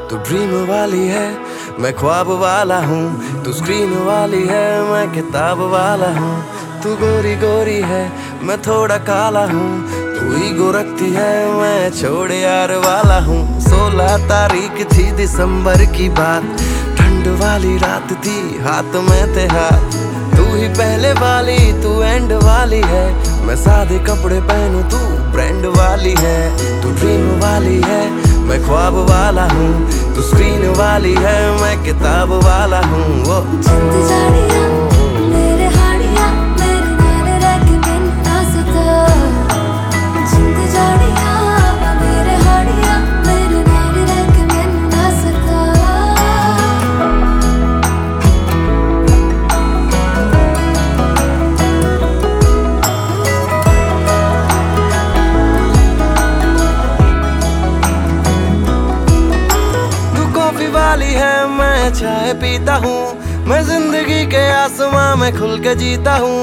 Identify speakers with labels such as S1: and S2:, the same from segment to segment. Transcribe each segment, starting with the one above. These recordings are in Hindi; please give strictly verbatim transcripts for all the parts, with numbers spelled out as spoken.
S1: तू ड्रीम वाली है, मैं ख्वाब वाला हूँ। तू स्क्रीन वाली है, मैं किताब वाला हूँ। तू गोरी गोरी है, मैं थोड़ा काला हूँ। तू ईगो रखती है, मैं छोड़े यार वाला हूँ। सोलह तारीख थी दिसंबर की बात, ठंड वाली रात थी, हाथ में थे हाथ। तू ही पहले वाली, तू एंड वाली है। मैं सादे कपड़े पहनूं, तू ब्रांड वाली है। तू ड्रीम वाली है, मैं ख्वाब वाला हूँ। तू स्क्रीन वाली है, मैं किताब वाला हूँ। वो वाली है, मैं चाय पीता हूँ। मैं जिंदगी के आसमां में खुल के जीता हूँ।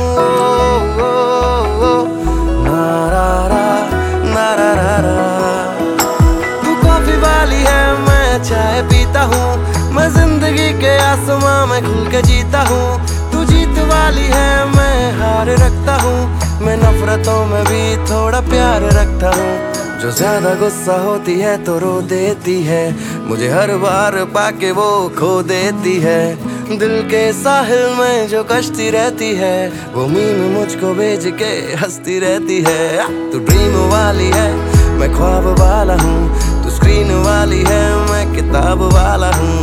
S1: तू कॉफी वाली है, मैं चाय पीता हूँ। मैं जिंदगी के आसमां में खुल के जीता हूँ। तू जीत वाली है, मैं हार रखता हूँ। मैं नफरतों में भी थोड़ा प्यार रखता हूँ। जो ज्यादा गुस्सा होती है तो रो देती है, मुझे हर बार पाके वो खो देती है। दिल के साहिल में जो कश्ती रहती है, वो मीम मुझको भेज के हंसती रहती है। तू ड्रीम वाली है, मैं ख्वाब वाला हूँ। तू स्क्रीन वाली है, मैं किताब वाला हूँ।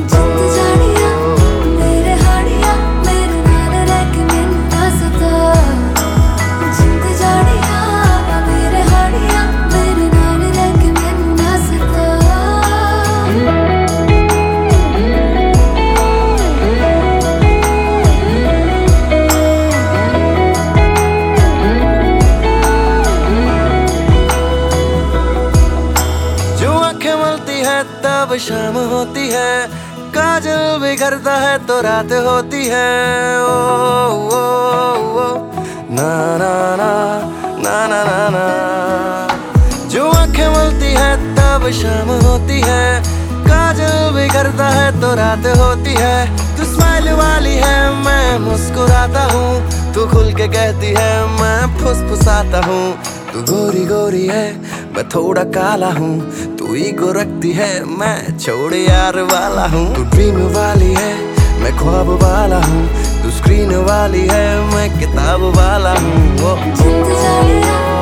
S1: तब शाम होती है, काजल बिखरता है तो रात होती है। ओ, ओ, ओ, ना ना ना ना ना ना ना। जो आंखें मलती है तब शाम होती है, काजल बिखरता है तो रात होती है। तू स्माइल वाली है, मैं मुस्कुराता हूँ। तू खुल के कहती है, मैं फुसफुसाता हूँ। तू गोरी गोरी है, मैं थोड़ा काला हूँ। तू ईगो रखती है, मैं छोड़े यार वाला हूँ। तू ड्रीम वाली है, मैं ख्वाब वाला हूँ। तू स्क्रीन वाली है, मैं किताब वाला हूँ।